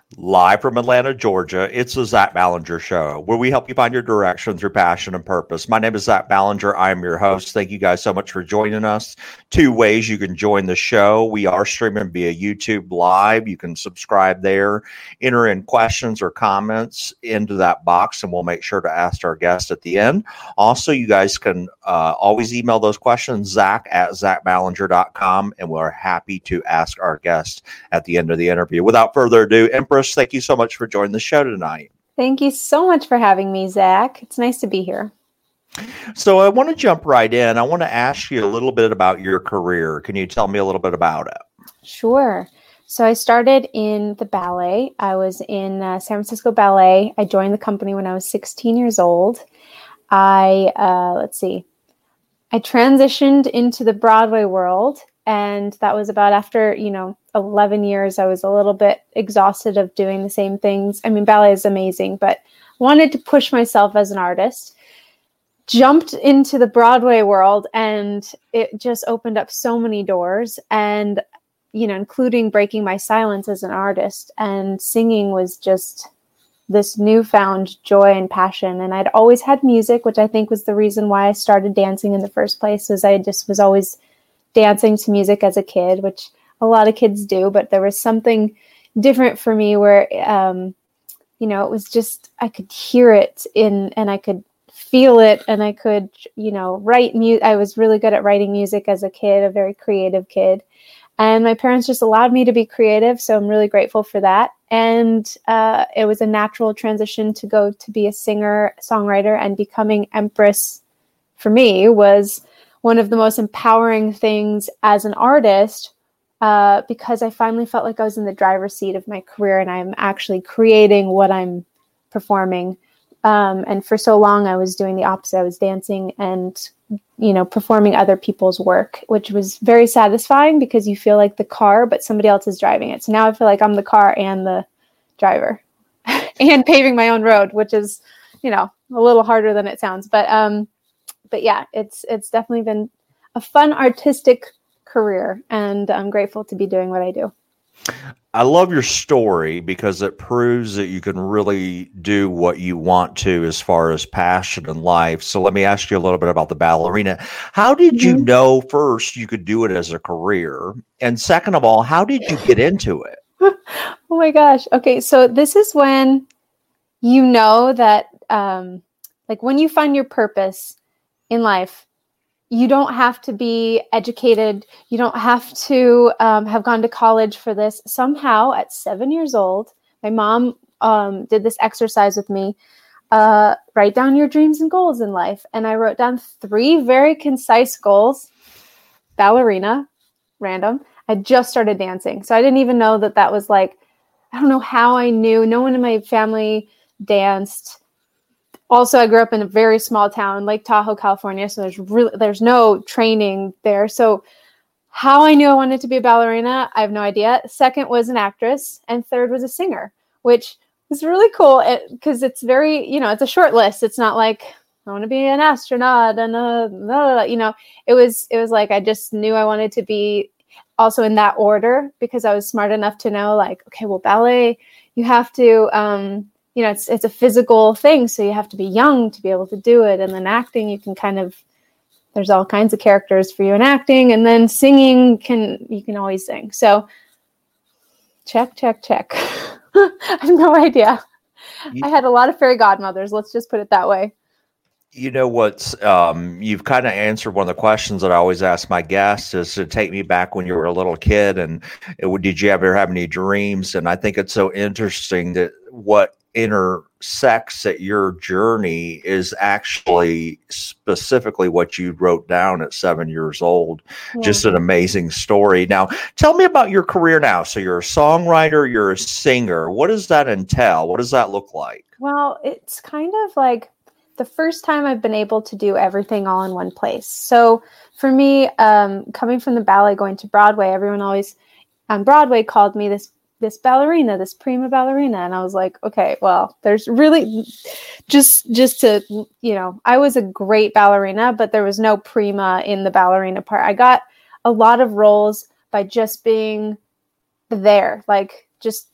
Live from Atlanta, Georgia, it's the Zach Ballinger Show, where we help you find your direction through passion and purpose. My name is Zach Ballinger. I am your host. Thank you guys so much for joining us. Two ways you can join the show. We are streaming via YouTube Live. You can subscribe there, enter in questions or comments into that box, and we'll make sure to ask our guest at the end. Also, you guys can always email those questions, zach@zachballinger.com, and we're happy to ask our guest at the end of the interview. Without further ado, Empress, thank you so much for joining the show tonight. Thank you so much for having me, Zach. It's nice to be here. So I want to jump right in. I want to ask you a little bit about your career. Can you tell me a little bit about it? Sure. So I started in the ballet. I was in San Francisco Ballet. I joined the company when I was 16 years old. I transitioned into the Broadway world. And that was about after, 11 years, I was a little bit exhausted of doing the same things. I mean, ballet is amazing, but wanted to push myself as an artist. Jumped into the Broadway world, and it just opened up so many doors, and, including breaking my silence as an artist. And singing was just this newfound joy and passion. And I'd always had music, which I think was the reason why I started dancing in the first place, was I just was always dancing to music as a kid, which a lot of kids do, but there was something different for me where, it was just, I could hear it and I could feel it, and I could, write music. I was really good at writing music as a kid, a very creative kid. And my parents just allowed me to be creative. So I'm really grateful for that. And it was a natural transition to go to be a singer, songwriter, and becoming Empress for me was one of the most empowering things as an artist, because I finally felt like I was in the driver's seat of my career and I'm actually creating what I'm performing. And for so long, I was doing the opposite. I was dancing and, performing other people's work, which was very satisfying because you feel like the car, but somebody else is driving it. So now I feel like I'm the car and the driver and paving my own road, which is, a little harder than it sounds. But yeah, it's definitely been a fun artistic career, and I'm grateful to be doing what I do. I love your story because it proves that you can really do what you want to as far as passion in life. So let me ask you a little bit about the ballerina. How did you know first you could do it as a career? And second of all, how did you get into it? Oh my gosh. Okay. So this is when you know that, when you find your purpose in life, you don't have to be educated. You don't have to have gone to college for this. Somehow at 7 years old, my mom did this exercise with me. Write down your dreams and goals in life. And I wrote down 3 very concise goals. Ballerina, random. I just started dancing. So I didn't even know that was I don't know how I knew. No one in my family danced. Also, I grew up in a very small town, Lake Tahoe, California. So there's no training there. So how I knew I wanted to be a ballerina, I have no idea. Second was an actress, and third was a singer, which was really cool because it's very, it's a short list. It's not like I want to be an astronaut and it was like I just knew I wanted to be also in that order because I was smart enough to know okay, well, ballet, you have to. It's a physical thing, so you have to be young to be able to do it. And then acting, you can there's all kinds of characters for you in acting. And then singing, you can always sing. So check. I have no idea. I had a lot of fairy godmothers. Let's just put it that way. You know what's you've kind of answered one of the questions that I always ask my guests is to take me back when you were a little kid and did you ever have any dreams? And I think it's so interesting that what intersects at your journey is actually specifically what you wrote down at 7 years old. Yeah. Just an amazing story. Now, tell me about your career now. So you're a songwriter, you're a singer. What does that entail? What does that look like? Well, it's kind of like the first time I've been able to do everything all in one place. So for me, coming from the ballet, going to Broadway, everyone always on Broadway called me this ballerina, this prima ballerina. And I was like, okay, well, there's really just to, I was a great ballerina, but there was no prima in the ballerina part. I got a lot of roles by just being there, just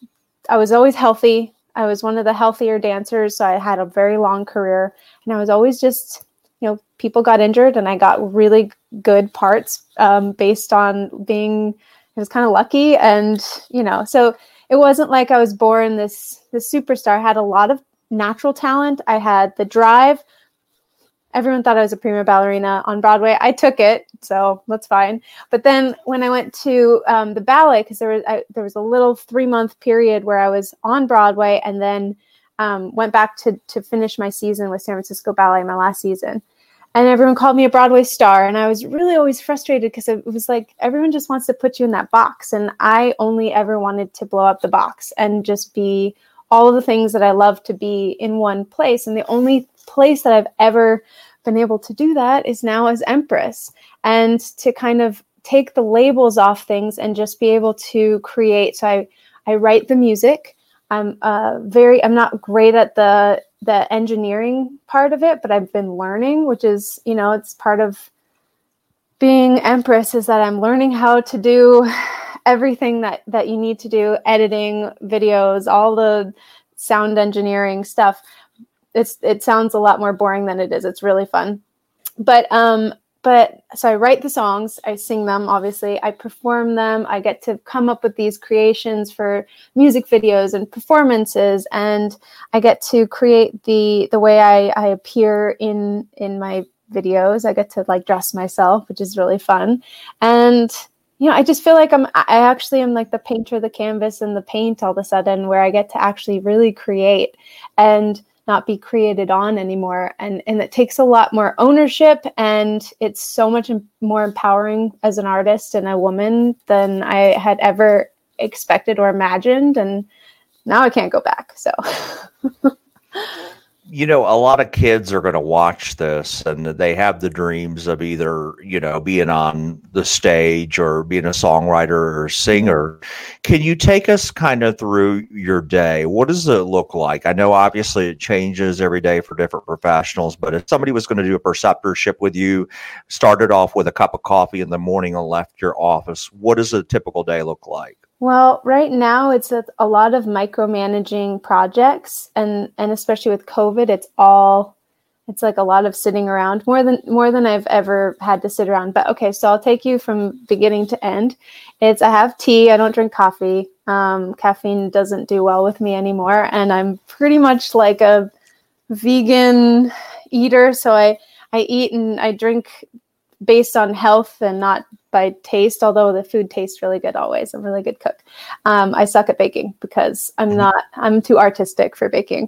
I was always healthy. I was one of the healthier dancers, so I had a very long career, and I was always just, people got injured, and I got really good parts based on being. I was kind of lucky, and so it wasn't like I was born this superstar. I had a lot of natural talent. I had the drive. Everyone thought I was a prima ballerina on Broadway. I took it, so that's fine. But then when I went to the ballet, because there was a little 3-month period where I was on Broadway, and then went back to finish my season with San Francisco Ballet, my last season. And everyone called me a Broadway star, and I was really always frustrated because it was like everyone just wants to put you in that box, and I only ever wanted to blow up the box and just be all of the things that I love to be in one place. And the only place that I've ever been able to do that is now as Empress, and to kind of take the labels off things and just be able to create. So I write the music. I'm not great at the engineering part of it, but I've been learning, which is, it's part of being Empress, is that I'm learning how to do everything that you need to do, editing videos, all the sound engineering stuff. It sounds a lot more boring than it is. It's really fun. But so I write the songs, I sing them, obviously, I perform them, I get to come up with these creations for music videos and performances, and I get to create the way I appear in my videos. I get to like dress myself, which is really fun. And I just feel like I actually am like the painter of the canvas and the paint all of a sudden, where I get to actually really create and not be created on anymore. And it takes a lot more ownership, and it's so much more empowering as an artist and a woman than I had ever expected or imagined. And now I can't go back. So a lot of kids are going to watch this, and they have the dreams of either, being on the stage or being a songwriter or singer. Can you take us kind of through your day? What does it look like? I know obviously it changes every day for different professionals, but if somebody was going to do a preceptorship with you, started off with a cup of coffee in the morning and left your office, what does a typical day look like? Well, right now it's a lot of micromanaging projects, and especially with COVID, it's like a lot of sitting around, more than I've ever had to sit around. But okay, so I'll take you from beginning to end. I have tea. I don't drink coffee. Caffeine doesn't do well with me anymore, and I'm pretty much like a vegan eater. So I eat and I drink based on health and not by taste, although the food tastes really good always. I'm a really good cook. I suck at baking because I'm too artistic for baking.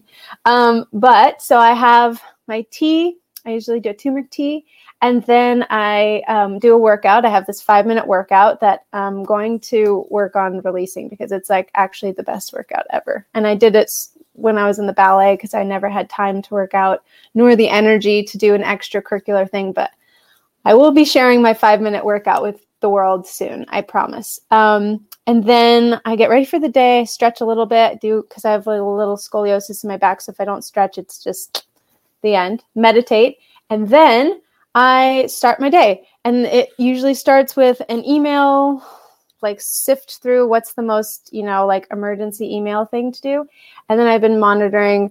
But so I have my tea. I usually do a turmeric tea. And then I do a workout. I have this 5-minute workout that I'm going to work on releasing, because it's like actually the best workout ever. And I did it when I was in the ballet because I never had time to work out, nor the energy to do an extracurricular thing. But I will be sharing my 5-minute workout with the world soon, I promise. And then I get ready for the day, stretch a little bit, because I have a little scoliosis in my back. So if I don't stretch, it's just the end. Meditate. And then I start my day. And it usually starts with an email, like sift through what's the most, like emergency email thing to do. And then I've been monitoring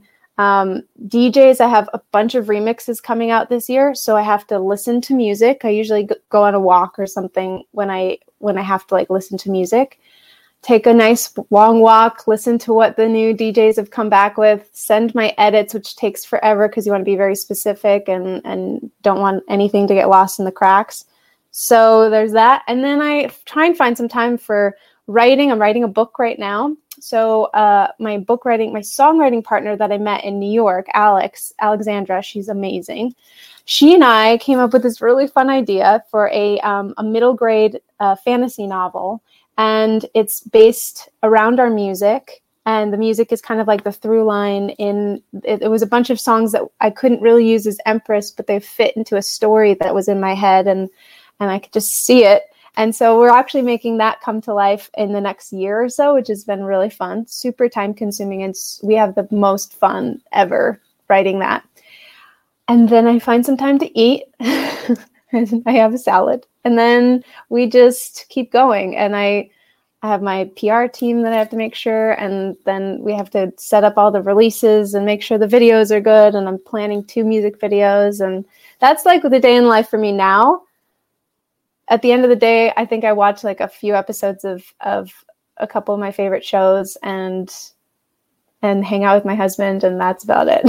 DJs. I have a bunch of remixes coming out this year, so I have to listen to music. I usually go on a walk or something when I have to like listen to music. Take a nice long walk, listen to what the new DJs have come back with, send my edits, which takes forever because you want to be very specific and don't want anything to get lost in the cracks. So there's that. And then I try and find some time for writing. I'm writing a book right now. So my songwriting partner that I met in New York, Alexandra, she's amazing. She and I came up with this really fun idea for a middle grade fantasy novel. And it's based around our music. And the music is kind of like the through line it was a bunch of songs that I couldn't really use as Empress, but they fit into a story that was in my head, and I could just see it. And so we're actually making that come to life in the next year or so, which has been really fun, super time consuming. And we have the most fun ever writing that. And then I find some time to eat and I have a salad, and then we just keep going. And I I have my PR team that I have to make sure, and then we have to set up all the releases and make sure the videos are good, and I'm planning 2 music videos, and that's like the day in life for me now. At the end of the day, I think I watch like a few episodes of a couple of my favorite shows and hang out with my husband, and that's about it.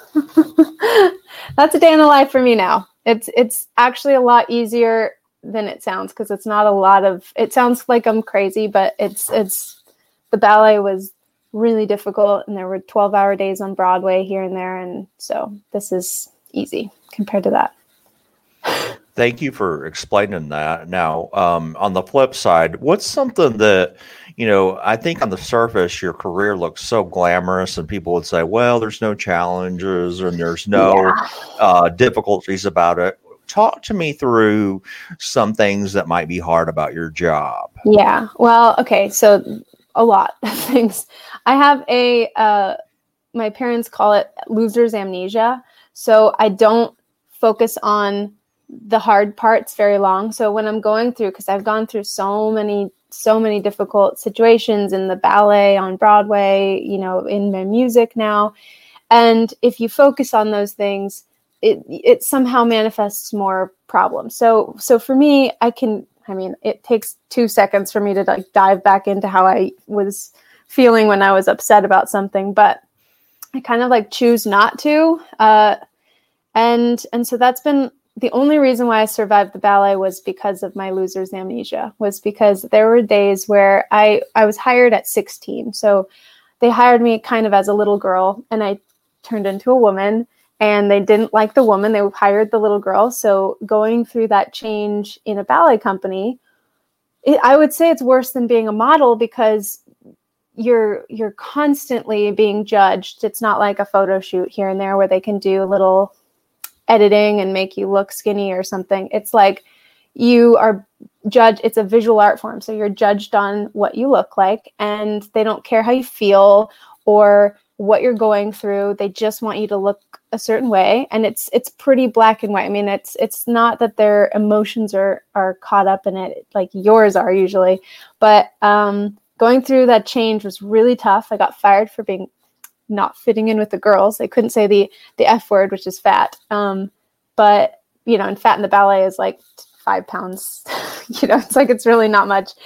That's a day in the life for me now. It's actually a lot easier than it sounds, because it's not a lot of, it sounds like I'm crazy, but it's the ballet was really difficult, and there were 12-hour days on Broadway here and there, and so this is easy compared to that. Thank you for explaining that. Now, on the flip side, what's something that, I think on the surface, your career looks so glamorous, and people would say, well, there's no challenges and there's no difficulties about it. Talk to me through some things that might be hard about your job. Yeah. Well, okay. So a lot of things. I have my parents call it loser's amnesia. So I don't focus on the hard parts very long. So when I'm going through, because I've gone through so many difficult situations in the ballet, on Broadway, in my music now. And if you focus on those things, it somehow manifests more problems. So for me, it takes 2 seconds for me to like dive back into how I was feeling when I was upset about something, but I kind of like choose not to. And so that's been the only reason why I survived the ballet, was because of my loser's amnesia, was because there were days where I was hired at 16. So they hired me kind of as a little girl, and I turned into a woman. And they didn't like the woman. They hired the little girl. So going through that change in a ballet company, I would say it's worse than being a model, because you're constantly being judged. It's not like a photo shoot here and there where they can do a little editing and make you look skinny or something. It's like you are judged. It's a visual art form. So you're judged on what you look like, and they don't care how you feel or what you're going through. They just want you to look a certain way, and it's pretty black and white. I mean, it's not that their emotions are caught up in it like yours are usually, but going through that change was really tough. I got fired for being not fitting in with the girls. They couldn't say the F word, which is fat. But and fat in the ballet is like 5 pounds. It's like, it's really not much.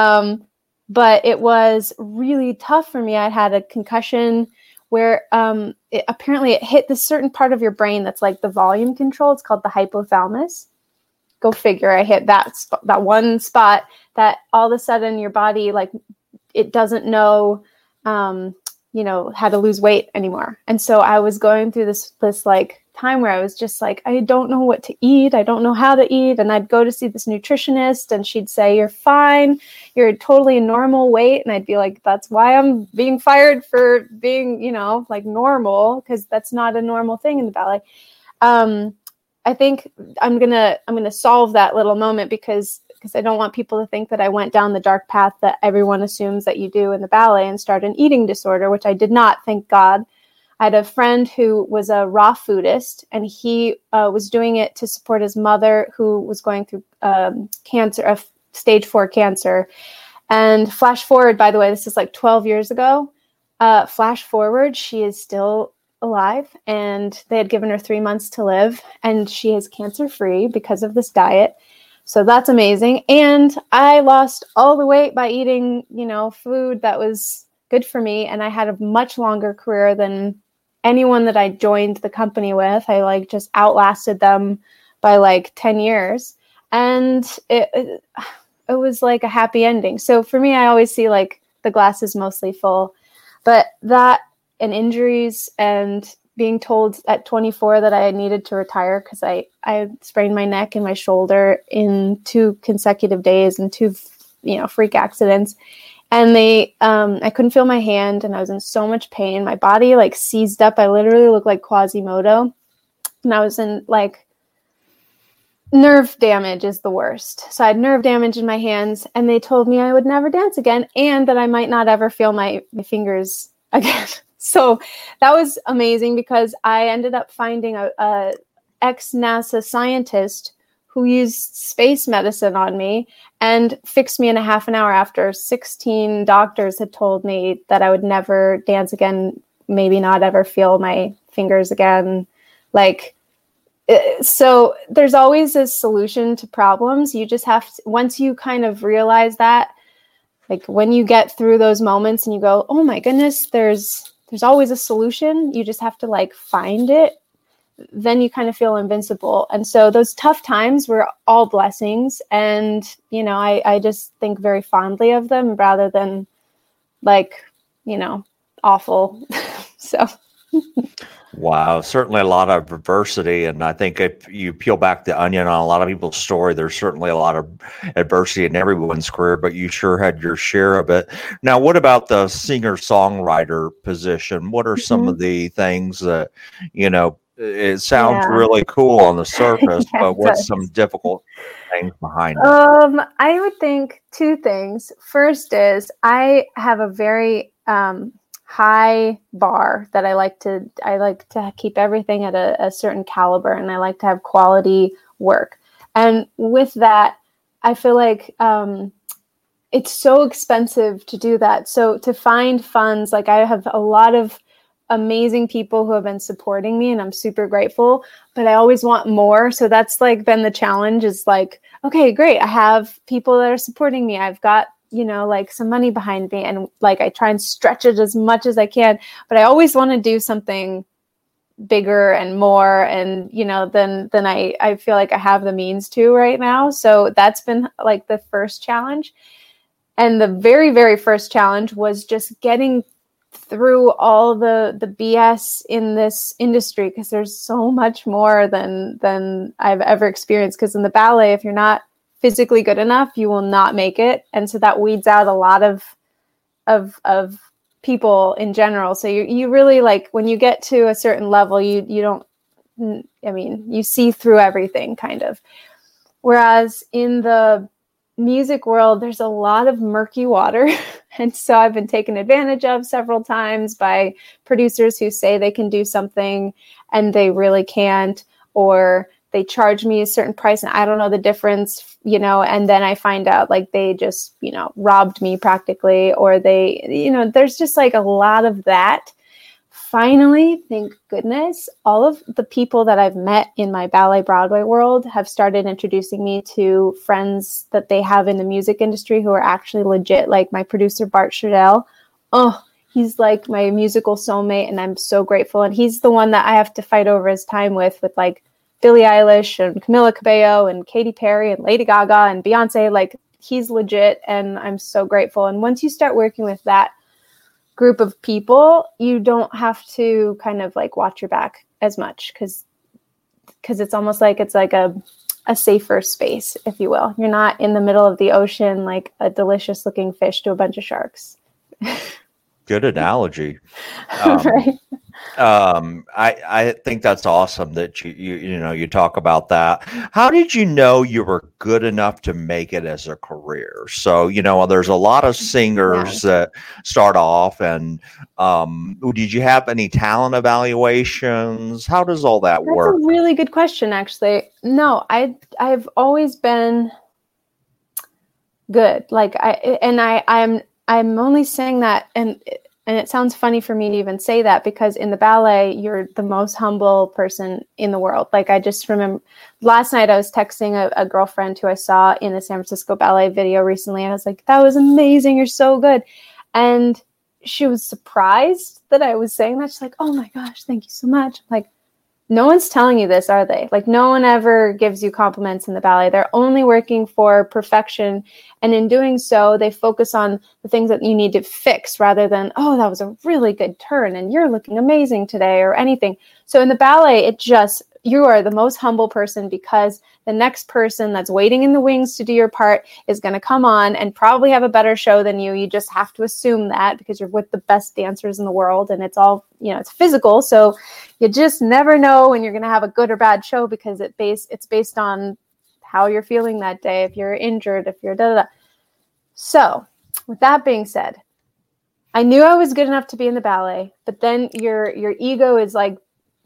But it was really tough for me. I had a concussion where apparently it hit this certain part of your brain that's like the volume control. It's called the hypothalamus. Go figure. I hit that one spot that all of a sudden your body, like, it doesn't know, how to lose weight anymore. And so I was going through this like time where I was just like, I don't know what to eat. I don't know how to eat. And I'd go to see this nutritionist, and she'd say, you're fine. You're totally normal weight. And I'd be like, that's why I'm being fired for being, like normal, because that's not a normal thing in the ballet. I think I'm going to solve that little moment, because I don't want people to think that I went down the dark path that everyone assumes that you do in the ballet and start an eating disorder, which I did not, thank God. I had a friend who was a raw foodist, and he was doing it to support his mother, who was going through cancer, stage 4 cancer. And flash forward, by the way, this is like 12 years ago. Flash forward, she is still alive, and they had given her 3 months to live, and she is cancer-free because of this diet. So that's amazing. And I lost all the weight by eating, food that was good for me. And I had a much longer career than anyone that I joined the company with. I just outlasted them by 10 years. And it was like a happy ending. So for me, I always see the glass is mostly full. But that and injuries and being told at 24 that I needed to retire because I sprained my neck and my shoulder in 2 consecutive days and 2, freak accidents. And I couldn't feel my hand, and I was in so much pain. My body seized up. I literally looked like Quasimodo, and I was in nerve damage is the worst. So I had nerve damage in my hands, and they told me I would never dance again, and that I might not ever feel my fingers again. So that was amazing, because I ended up finding a ex-NASA scientist who used space medicine on me and fixed me in a half an hour after 16 doctors had told me that I would never dance again, maybe not ever feel my fingers again. Like, so there's always a solution to problems. You just have to, once you kind of realize that, like when you get through those moments and you go, oh my goodness, there's always a solution. You just have to like find it. Then you kind of feel invincible. And so those tough times were all blessings. And, you know, I just think very fondly of them rather than like, you know, awful. So. Wow, certainly a lot of adversity. And I think if you peel back the onion on a lot of people's story, there's certainly a lot of adversity in everyone's career, but you sure had your share of it. Now, what about the singer-songwriter position? What are some of the things that, you know, it sounds really cool on the surface, but what's some difficult things behind it? I would think two things. First is I have a very high bar that I like to keep everything at a certain caliber, and I like to have quality work. And with that, I feel like it's so expensive to do that. So to find funds, like I have a lot of amazing people who have been supporting me and I'm super grateful, but I always want more. So that's like been the challenge is like, okay, great. I have people that are supporting me. I've got, you know, like some money behind me and like I try and stretch it as much as I can, but I always want to do something bigger and more. And, you know, then I feel like I have the means to right now. So that's been like the first challenge. And the very, very first challenge was just getting through all the BS in this industry, because there's so much more than I've ever experienced. Because in the ballet, if you're not physically good enough, you will not make it. And so that weeds out a lot of people in general. So you really like when you get to a certain level, you don't, I mean, you see through everything kind of. Whereas in the music world, there's a lot of murky water. And so I've been taken advantage of several times by producers who say they can do something and they really can't, or they charge me a certain price and I don't know the difference, you know, and then I find out like they just, you know, robbed me practically, or they, you know, there's just like a lot of that. Finally, thank goodness, all of the people that I've met in my ballet Broadway world have started introducing me to friends that they have in the music industry who are actually legit. Like my producer, Bart Schradell. Oh, he's like my musical soulmate, and I'm so grateful. And he's the one that I have to fight over his time with like Billie Eilish and Camila Cabello and Katy Perry and Lady Gaga and Beyonce. Like he's legit, and I'm so grateful. And once you start working with that group of people, you don't have to kind of like watch your back as much because it's almost like it's like a safer space, if you will. You're not in the middle of the ocean like a delicious looking fish to a bunch of sharks. Good analogy. Right. I think that's awesome that you talk about that. How did you know you were good enough to make it as a career? So, you know, there's a lot of singers that start off, and did you have any talent evaluations? How does all that work? That's a really good question, actually. No, I've always been good. Like I'm only saying that, and it sounds funny for me to even say that, because in the ballet, you're the most humble person in the world. Like I just remember last night I was texting a girlfriend who I saw in the San Francisco Ballet video recently. And I was like, that was amazing. You're so good. And she was surprised that I was saying that. She's like, oh my gosh, thank you so much. I'm like, no one's telling you this, are they? Like no one ever gives you compliments in the ballet. They're only working for perfection. And in doing so, they focus on the things that you need to fix rather than, oh, that was a really good turn and you're looking amazing today or anything. So in the ballet, you are the most humble person, because the next person that's waiting in the wings to do your part is going to come on and probably have a better show than you. You just have to assume that because you're with the best dancers in the world, and it's all, you know, it's physical. So you just never know when you're going to have a good or bad show, because it's based on how you're feeling that day. If you're injured, if you're da da da. So with that being said, I knew I was good enough to be in the ballet, but then your ego is like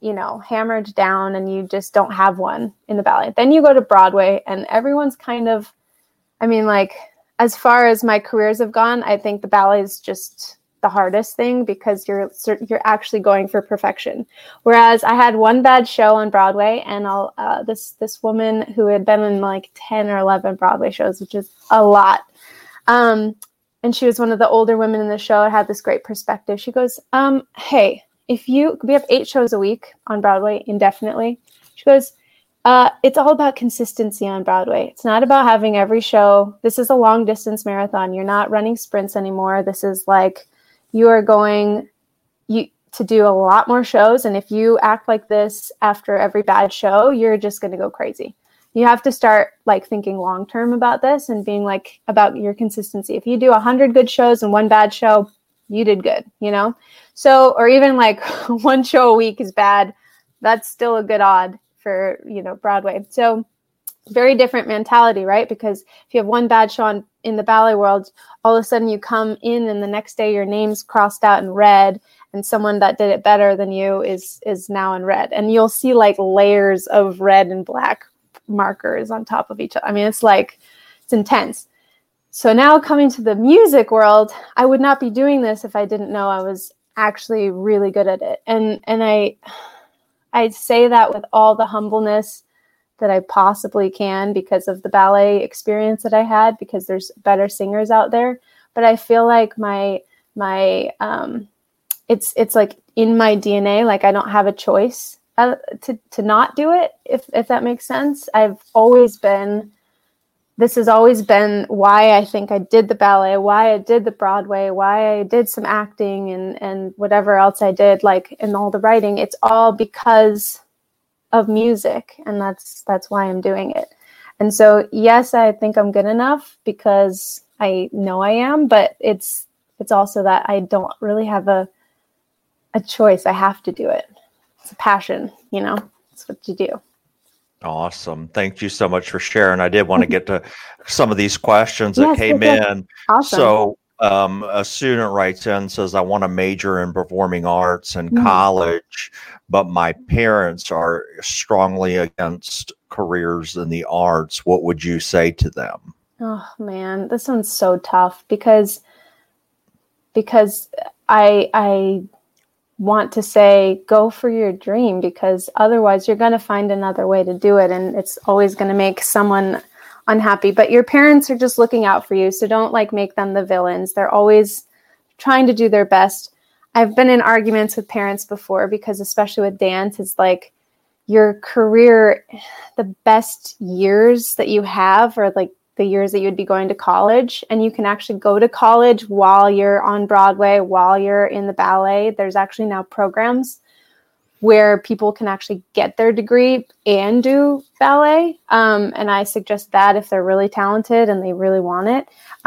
hammered down and you just don't have one in the ballet. Then you go to Broadway and everyone's kind of, as far as my careers have gone, I think the ballet is just the hardest thing because you're actually going for perfection. Whereas I had one bad show on Broadway, and this woman who had been in like 10 or 11 Broadway shows, which is a lot. And she was one of the older women in the show. It had this great perspective. She goes, hey, we have 8 shows a week on Broadway indefinitely. She goes, it's all about consistency on Broadway. It's not about having every show. This is a long distance marathon. You're not running sprints anymore. This is like, you are going to do a lot more shows. And if you act like this after every bad show, you're just going to go crazy. You have to start like thinking long-term about this and being like about your consistency. If you do 100 good shows and one bad show, you did good, So, or even like one show a week is bad. That's still a good odd for, Broadway. So very different mentality, right? Because if you have one bad show in the ballet world, all of a sudden you come in and the next day your name's crossed out in red and someone that did it better than you is now in red. And you'll see like layers of red and black markers on top of each other. It's intense. So now coming to the music world, I would not be doing this if I didn't know I was actually really good at it. And I say that with all the humbleness that I possibly can because of the ballet experience that I had, because there's better singers out there. But I feel like it's like in my DNA, like I don't have a choice to not do it, if that makes sense. This has always been why I think I did the ballet, why I did the Broadway, why I did some acting and whatever else I did, like in all the writing. It's all because of music, and that's why I'm doing it. And so, yes, I think I'm good enough because I know I am, but it's also that I don't really have a choice. I have to do it. It's a passion, it's what you do. Awesome. Thank you so much for sharing. I did want to get to some of these questions that came in. Awesome. So a student writes in and says, I want to major in performing arts in college, but my parents are strongly against careers in the arts. What would you say to them? Oh, man, this one's so tough because I want to say go for your dream, because otherwise you're going to find another way to do it, and it's always going to make someone unhappy. But your parents are just looking out for you, so don't like make them the villains. They're always trying to do their best. I've been in arguments with parents before, because especially with dance, it's like your career, the best years that you have are like the years that you would be going to college, and you can actually go to college while you're on Broadway, while you're in the ballet. There's actually now programs where people can actually get their degree and do ballet. And I suggest that if they're really talented and they really want it.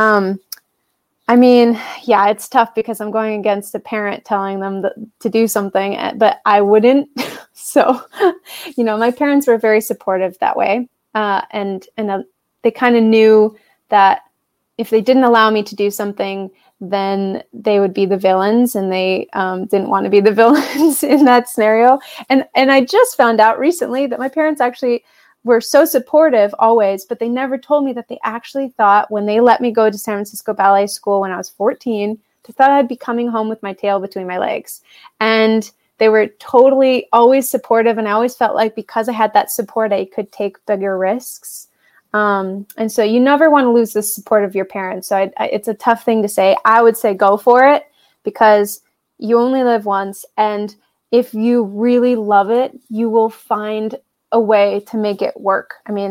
It's tough because I'm going against a parent telling them to do something, but I wouldn't. So, my parents were very supportive that way. They kind of knew that if they didn't allow me to do something, then they would be the villains, and they didn't want to be the villains in that scenario. And I just found out recently that my parents actually were so supportive always, but they never told me that they actually thought, when they let me go to San Francisco Ballet School when I was 14, they thought I'd be coming home with my tail between my legs. And they were totally always supportive. And I always felt like because I had that support, I could take bigger risks. And so you never want to lose the support of your parents. So it's a tough thing to say. I would say go for it, because you only live once. And if you really love it, you will find a way to make it work.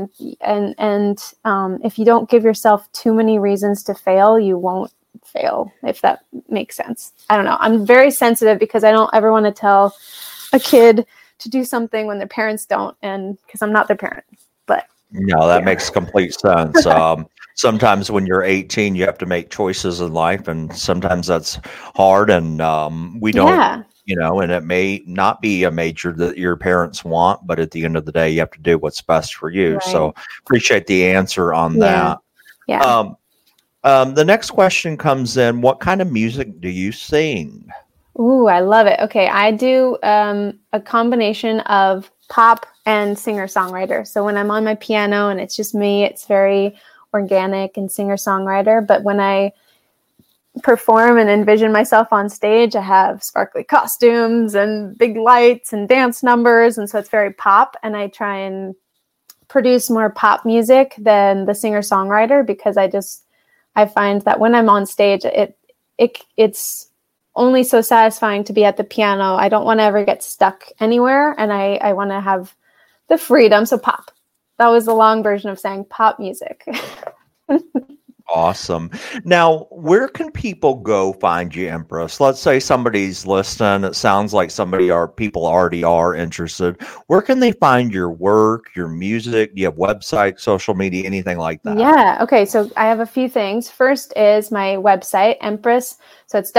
If you don't give yourself too many reasons to fail, you won't fail, if that makes sense. I don't know. I'm very sensitive because I don't ever want to tell a kid to do something when their parents don't, and because I'm not their parent. But no, that makes complete sense. Sometimes when you're 18, you have to make choices in life, and sometimes that's hard. And we don't, and it may not be a major that your parents want, but at the end of the day, you have to do what's best for you. Right. So appreciate the answer on that. Yeah. The next question comes in: what kind of music do you sing? Ooh, I love it. Okay, I do a combination of pop and singer-songwriter. So when I'm on my piano and it's just me, it's very organic and singer-songwriter. But when I perform and envision myself on stage, I have sparkly costumes and big lights and dance numbers. And so it's very pop. And I try and produce more pop music than the singer-songwriter because I find that when I'm on stage, it's only so satisfying to be at the piano. I don't want to ever get stuck anywhere, and I want to have the freedom. So pop. That was the long version of saying pop music. Awesome. Now, where can people go find you, Empress? Let's say somebody's listening. It sounds like people already are interested. Where can they find your work, your music? Do you have website, social media, anything like that? Yeah. Okay. So I have a few things. First is my website, Empress. So it's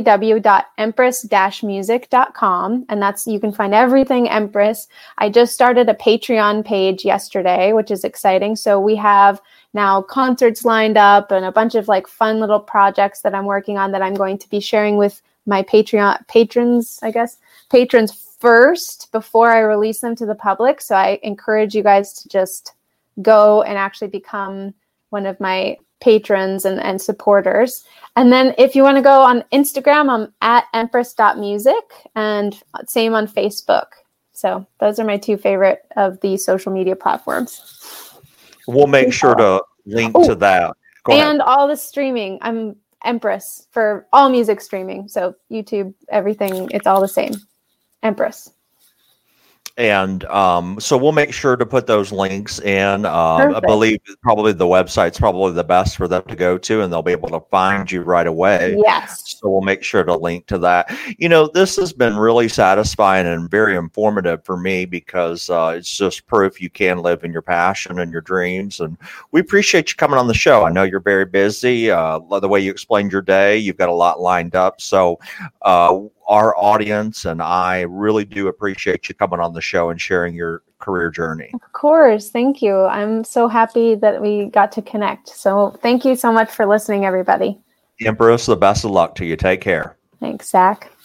www.empress-music.com. And you can find everything Empress. I just started a Patreon page yesterday, which is exciting. So we have now concerts lined up and a bunch of like fun little projects that I'm working on that I'm going to be sharing with my Patreon patrons first before I release them to the public. So I encourage you guys to just go and actually become one of my patrons and supporters. And then if you want to go on Instagram, I'm at empress.music, and same on Facebook. So those are my two favorite of the social media platforms. We'll make sure to link to that. Go and ahead. all the streaming. I'm Empress for all music streaming. So YouTube, everything, it's all the same. Empress. And so we'll make sure to put those links in. I believe probably the website's probably the best for them to go to, and they'll be able to find you right away. Yes. So we'll make sure to link to that. This has been really satisfying and very informative for me because it's just proof you can live in your passion and your dreams. And we appreciate you coming on the show. I know you're very busy. The way you explained your day, you've got a lot lined up. So our audience and I really do appreciate you coming on the show and sharing your career journey. Of course. Thank you. I'm so happy that we got to connect. So thank you so much for listening, everybody. Empress, the best of luck to you. Take care. Thanks, Zach.